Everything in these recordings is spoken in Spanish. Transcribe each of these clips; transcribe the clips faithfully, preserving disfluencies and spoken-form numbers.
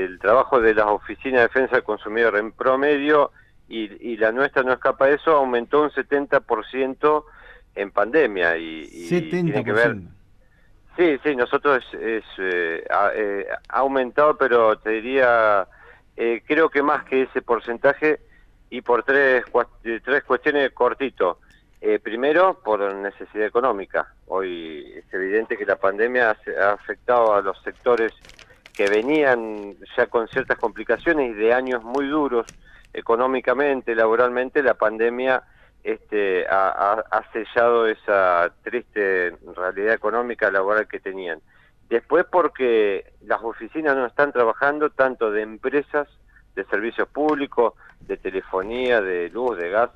el trabajo de las oficinas de defensa del consumidor en promedio, y, y la nuestra no escapa de eso, aumentó un setenta por ciento en pandemia, y, y tiene que ver... setenta por ciento. Sí, sí, nosotros es, es, eh, ha, eh, ha aumentado, pero te diría, eh, creo que más que ese porcentaje, y por tres, tres cuestiones cortito. Eh, primero, por necesidad económica. Hoy es evidente que la pandemia ha, ha afectado a los sectores que venían ya con ciertas complicaciones y de años muy duros económicamente, laboralmente. La pandemia este, ha, ha, ha sellado esa triste realidad económica laboral que tenían. Después, porque las oficinas no están trabajando, tanto de empresas, de servicios públicos, de telefonía, de luz, de gas,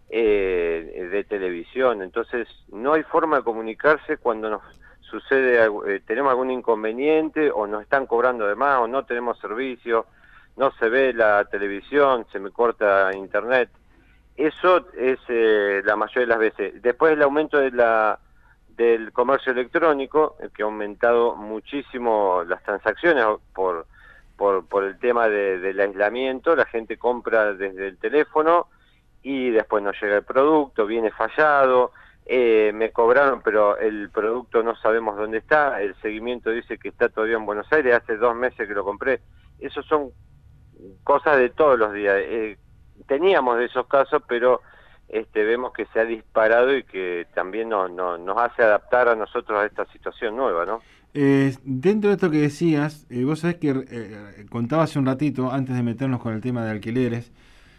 eh, de televisión. Entonces no hay forma de comunicarse cuando nos sucede, eh, tenemos algún inconveniente, o nos están cobrando de más, o no tenemos servicio, no se ve la televisión, se me corta internet. Eso es eh, la mayoría de las veces. Después el aumento de la del comercio electrónico, que ha aumentado muchísimo las transacciones por por, por el tema de, del aislamiento. La gente compra desde el teléfono y después no llega el producto, viene fallado, eh, me cobraron pero el producto no sabemos dónde está, el seguimiento dice que está todavía en Buenos Aires, hace dos meses que lo compré. Esos son cosas de todos los días. Eh, teníamos de esos casos, pero este, vemos que se ha disparado y que también no, no, nos hace adaptar a nosotros a esta situación nueva, ¿no? Eh, dentro de esto que decías, eh, vos sabés que eh, contaba hace un ratito, antes de meternos con el tema de alquileres,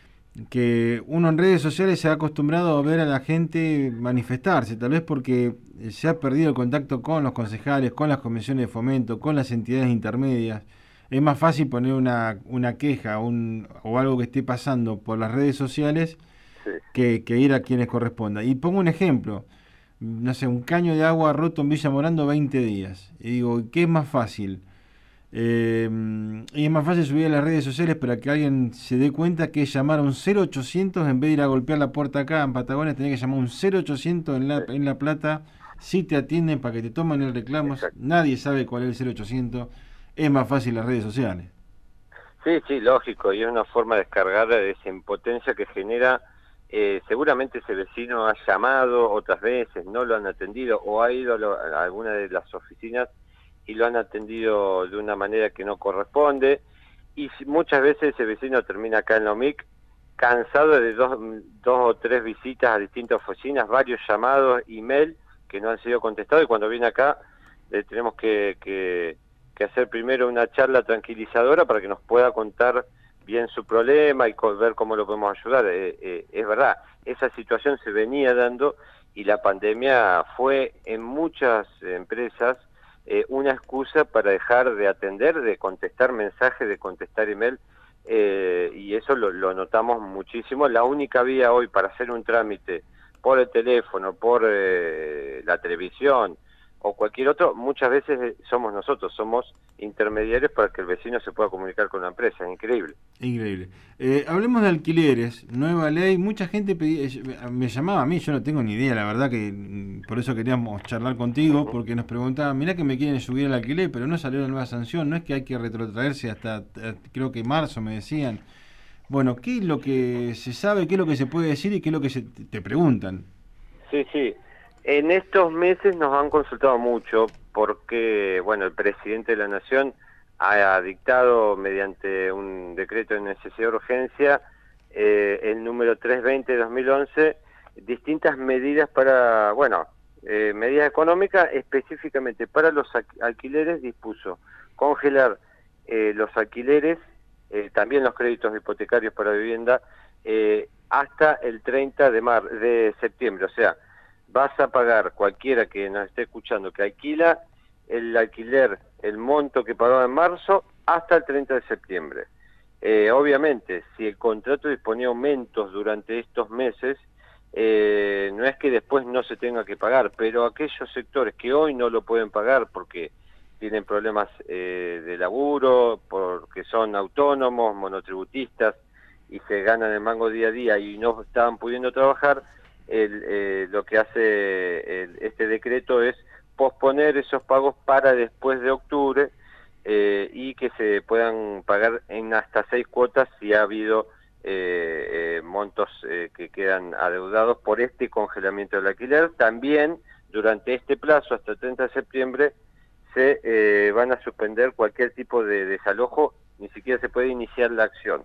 que uno en redes sociales se ha acostumbrado a ver a la gente manifestarse, tal vez porque se ha perdido el contacto con los concejales, con las comisiones de fomento, con las entidades intermedias. Es más fácil poner una, una queja un, o algo que esté pasando por las redes sociales Sí. que, que ir a quienes corresponda. Y pongo un ejemplo, no sé, un caño de agua roto en Villa Morando veinte días. Y digo, ¿qué es más fácil? Eh, y es más fácil subir a las redes sociales para que alguien se dé cuenta que es llamar a un cero ochocientos en vez de ir a golpear la puerta acá en Patagonia. Tenés que llamar a un cero ochocientos en La, Sí. en La Plata, si te atienden para que te tomen el reclamo. Exacto. Nadie sabe cuál es el cero ochocientos. Es más fácil las redes sociales. Sí, sí, lógico, y es una forma de descargar de esa impotencia que genera. Eh, seguramente ese vecino ha llamado otras veces, no lo han atendido, o ha ido a, lo, a alguna de las oficinas y lo han atendido de una manera que no corresponde, y si, muchas veces ese vecino termina acá en la O M I C cansado de dos, dos o tres visitas a distintas oficinas, varios llamados, email que no han sido contestados, y cuando viene acá eh, tenemos que, que, que hacer primero una charla tranquilizadora para que nos pueda contar bien su problema y ver cómo lo podemos ayudar. Eh, eh, es verdad, esa situación se venía dando, y la pandemia fue en muchas empresas eh, una excusa para dejar de atender, de contestar mensajes, de contestar email, eh, y eso lo, lo notamos muchísimo. La única vía hoy para hacer un trámite por el teléfono, por eh, la televisión o cualquier otro, muchas veces somos nosotros, somos intermediarios para que el vecino se pueda comunicar con la empresa. Es increíble. Increíble. Eh, hablemos de alquileres, nueva ley. Mucha gente pedí, me llamaba a mí, yo no tengo ni idea, la verdad que mm, por eso queríamos charlar contigo, Uh-huh. porque nos preguntaban, mirá que me quieren subir el alquiler, pero no salió la nueva sanción, no es que hay que retrotraerse hasta, eh, creo que marzo, me decían. Bueno, ¿qué es lo que se sabe, qué es lo que se puede decir y qué es lo que se, te preguntan? Sí, sí. En estos meses nos han consultado mucho porque, bueno, el presidente de la Nación ha dictado mediante un decreto de necesidad de urgencia, eh, el número trescientos veinte de dos mil once, distintas medidas para, bueno, eh, medidas económicas específicamente para los alquileres. Dispuso congelar eh, los alquileres, eh, también los créditos hipotecarios para vivienda, eh, hasta el treinta de, mar de septiembre, o sea, vas a pagar, cualquiera que nos esté escuchando que alquila, el alquiler, el monto que pagaba en marzo, hasta el treinta de septiembre. Eh, obviamente, si el contrato disponía aumentos durante estos meses, eh, no es que después no se tenga que pagar, pero aquellos sectores que hoy no lo pueden pagar porque tienen problemas eh, de laburo, porque son autónomos, monotributistas, y se ganan el mango día a día y no estaban pudiendo trabajar, El, eh, lo que hace el, este decreto es posponer esos pagos para después de octubre, eh, y que se puedan pagar en hasta seis cuotas si ha habido eh, eh, montos eh, que quedan adeudados por este congelamiento del alquiler. También durante este plazo, hasta el treinta de septiembre, se eh, van a suspender cualquier tipo de desalojo, ni siquiera se puede iniciar la acción.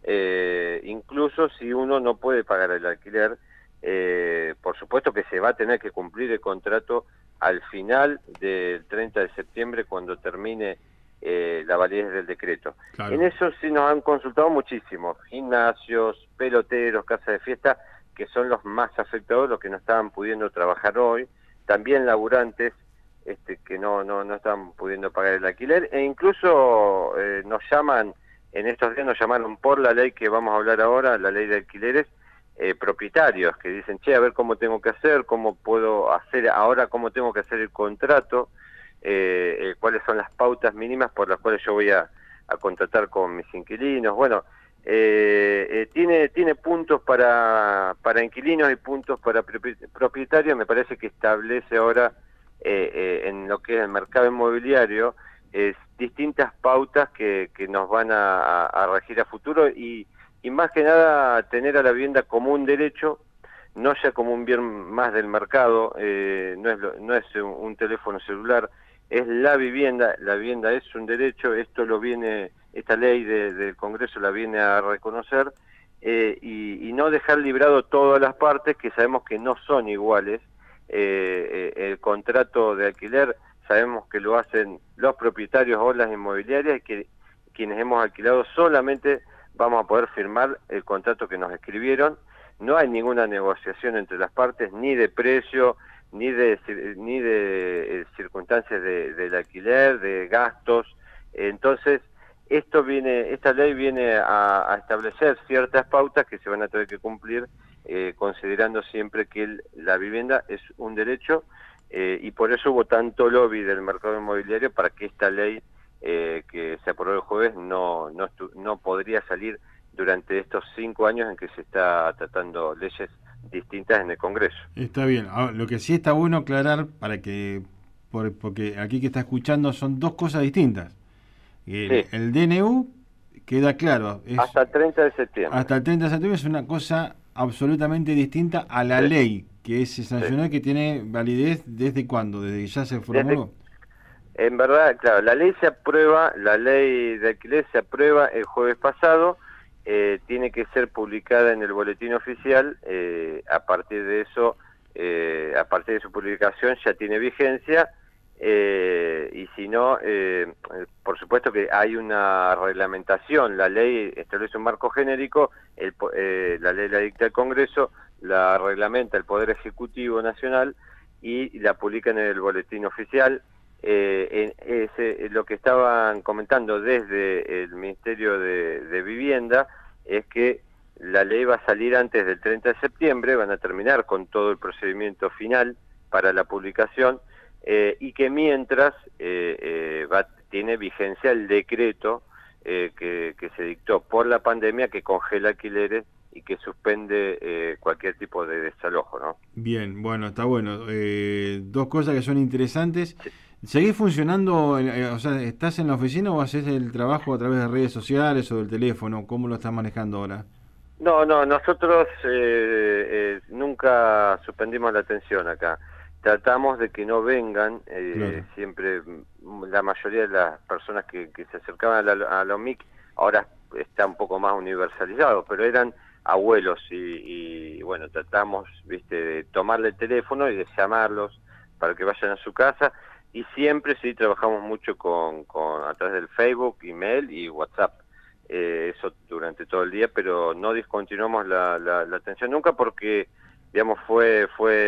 Eh, incluso si uno no puede pagar el alquiler, eh, por supuesto que se va a tener que cumplir el contrato al final del treinta de septiembre, cuando termine eh, la validez del decreto. Claro. En eso sí nos han consultado muchísimo, gimnasios, peloteros, casas de fiesta, que son los más afectados, los que no estaban pudiendo trabajar hoy, también laburantes, este, que no, no, no están pudiendo pagar el alquiler, e incluso eh, nos llaman, en estos días nos llamaron por la ley que vamos a hablar ahora, la ley de alquileres, eh, propietarios, que dicen, che, a ver cómo tengo que hacer, cómo puedo hacer ahora, cómo tengo que hacer el contrato, eh, eh, cuáles son las pautas mínimas por las cuales yo voy a, a contratar con mis inquilinos. Bueno, eh, eh, tiene, tiene puntos para, para inquilinos y puntos para propietarios. Me parece que establece ahora Eh, eh, en lo que es el mercado inmobiliario, es distintas pautas que, que nos van a, a, a regir a futuro, y, y más que nada tener a la vivienda como un derecho, no ya como un bien más del mercado. Eh, no es, lo, no es un, un teléfono celular, es la vivienda, la vivienda es un derecho. Esto lo viene, esta ley de, del Congreso la viene a reconocer, eh, y, y no dejar librado todas las partes, que sabemos que no son iguales. Eh, eh, el contrato de alquiler sabemos que lo hacen los propietarios o las inmobiliarias, y que quienes hemos alquilado solamente vamos a poder firmar el contrato que nos escribieron. No hay ninguna negociación entre las partes, ni de precio, ni de ni de eh, circunstancias de, del alquiler, de gastos. Entonces, esto viene, esta ley viene a, a establecer ciertas pautas que se van a tener que cumplir, Eh, considerando siempre que el, la vivienda es un derecho, eh, y por eso hubo tanto lobby del mercado inmobiliario para que esta ley eh, que se aprobó el jueves no, no, no podría salir durante estos cinco años en que se está tratando leyes distintas en el Congreso. Está bien. Ahora, lo que sí está bueno aclarar, para que por, porque aquí que está escuchando son dos cosas distintas. El, sí. el D N U queda claro. Es, hasta el treinta de septiembre. Hasta el treinta de septiembre es una cosa absolutamente distinta a la sí. ley, que es sancionar, sí. que tiene validez ¿desde cuándo? ¿Desde que ya se formuló? Desde, en verdad, claro, la ley se aprueba, la ley de alquiler se aprueba el jueves pasado, eh, tiene que ser publicada en el boletín oficial, eh, a partir de eso, eh, a partir de su publicación ya tiene vigencia, eh, y si no, eh, por supuesto que hay una reglamentación. La ley establece un marco genérico, el, eh, la ley la dicta el Congreso, la reglamenta el Poder Ejecutivo Nacional y la publica en el boletín oficial. Eh, en ese, lo que estaban comentando desde el Ministerio de, de Vivienda es que la ley va a salir antes del treinta de septiembre, van a terminar con todo el procedimiento final para la publicación, Eh, y que mientras eh, eh, va, tiene vigencia el decreto eh, que, que se dictó por la pandemia, que congela alquileres y que suspende eh, cualquier tipo de desalojo, ¿no? Bien, bueno, está bueno. Eh, dos cosas que son interesantes. Sí. ¿Seguís funcionando, eh, o sea, estás en la oficina o haces el trabajo a través de redes sociales o del teléfono? ¿Cómo lo estás manejando ahora? No, no, nosotros eh, eh, nunca suspendimos la atención acá. Tratamos de que no vengan, eh, claro. Siempre la mayoría de las personas que, que se acercaban a la, a la O M I C, ahora está un poco más universalizado, pero eran abuelos y, y bueno, tratamos, viste, de tomarle el teléfono y de llamarlos para que vayan a su casa, y siempre sí trabajamos mucho con, con a través del Facebook, email y WhatsApp, eh, eso durante todo el día, pero no discontinuamos la, la, la atención nunca, porque, digamos, fue...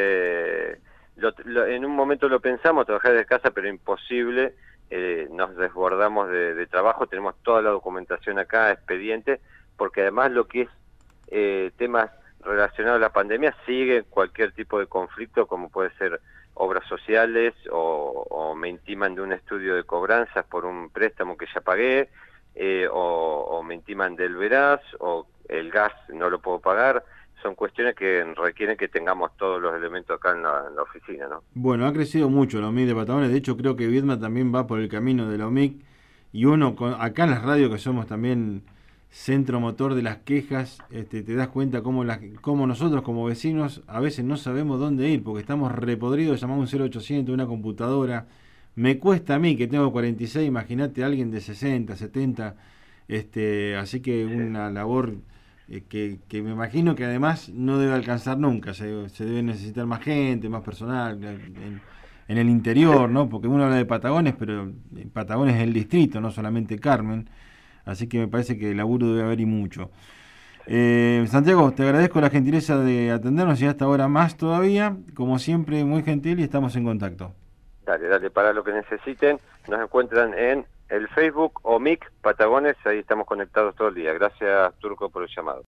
fue Lo, lo, en un momento lo pensamos, trabajar desde casa, pero imposible, eh, nos desbordamos de, de trabajo, tenemos toda la documentación acá, expediente, porque además lo que es eh, temas relacionados a la pandemia sigue cualquier tipo de conflicto, como puede ser obras sociales, o, o me intiman de un estudio de cobranzas por un préstamo que ya pagué, eh, o, o me intiman del veraz, o el gas no lo puedo pagar. Son cuestiones que requieren que tengamos todos los elementos acá en la, en la oficina, ¿no? Bueno, ha crecido mucho la O M I C de Patagones. De hecho, creo que Viedma también va por el camino de la O M I C. y uno, con, acá en las radios que somos también centro motor de las quejas, este, te das cuenta cómo, las, cómo nosotros como vecinos a veces no sabemos dónde ir, porque estamos repodridos, llamamos un cero ochocientos, una computadora. Me cuesta a mí, que tengo cuarenta y seis, imagínate a alguien de sesenta, setenta, este, así que una labor eh, que, que me imagino que además no debe alcanzar nunca, se, se debe necesitar más gente, más personal, en, en el interior, ¿no? Porque uno habla de Patagones, pero Patagones es el distrito, no solamente Carmen. Así que me parece que el laburo debe haber y mucho. Eh, Santiago, te agradezco la gentileza de atendernos y hasta ahora más todavía. Como siempre, muy gentil y estamos en contacto. Dale, dale, para lo que necesiten, nos encuentran en el Facebook o M I C Patagones, ahí estamos conectados todo el día. Gracias, Turco, por el llamado.